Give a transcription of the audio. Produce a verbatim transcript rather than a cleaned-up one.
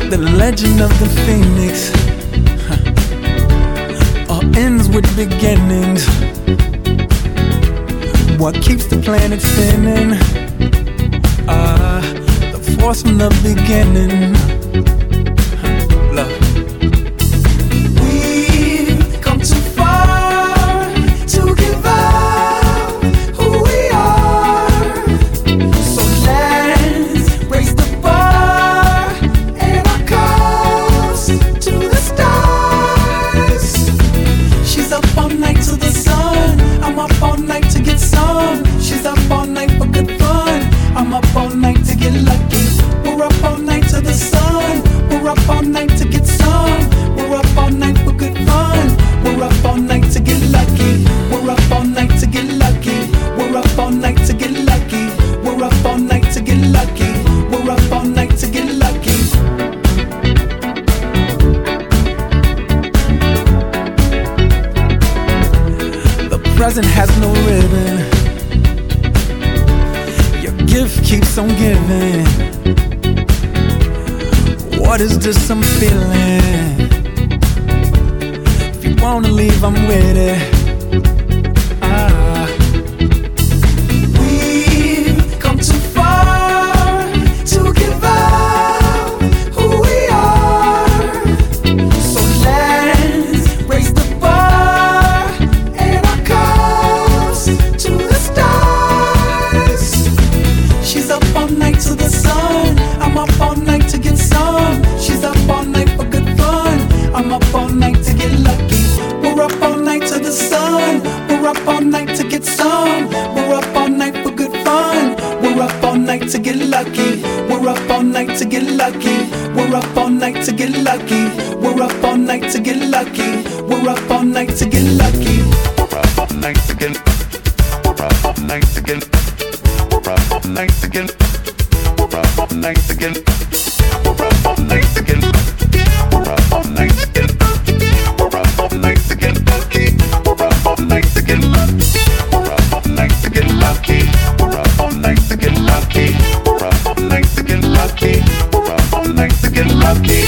The legend of the phoenix huh. all ends with beginnings. What keeps the planet spinning? Ah, uh, the force from the beginning. Huh. Love. We've come too far to give up who we are. So let's raise the bar and our cups to the stars. She's up all night to the sun. I'm up all night to get some. She's up all night for good fun. I'm up all night to get lucky. We're up all night to the sun. We're up all night to get some. We're up all night for good fun. We're up all night to get lucky. We're up all night to get lucky. We're up all night to get lucky. We're up all night to get lucky. We're up all night to get lucky. The present has no ribbon. Your gift keeps on giving. What is this I'm feeling? If you wanna leave, I'm with it. Ah. We've come too far to give up who we are. So let's raise the bar and our cups to the stars. She's up all night to the sun. I'm up all night to get some. She's up all night for good fun. I'm up all night to get lucky. We're up all night to the sun. We're up all night to get some. We're up all night for good fun. We're up all night to get lucky. We're up all night to get lucky. We're up all night to get lucky. We're up all night to get lucky. We're up all night to get lucky. We're up all night to get. We're up all night to get. We're up all night to get. We're up all night to get. We're up all night to get. We're up all night to get. We're up all night to get lucky. We're up all night to get lucky. We're up all night to get lucky. We're up all night to get lucky. We're up all night to get lucky. We're up all night to get lucky.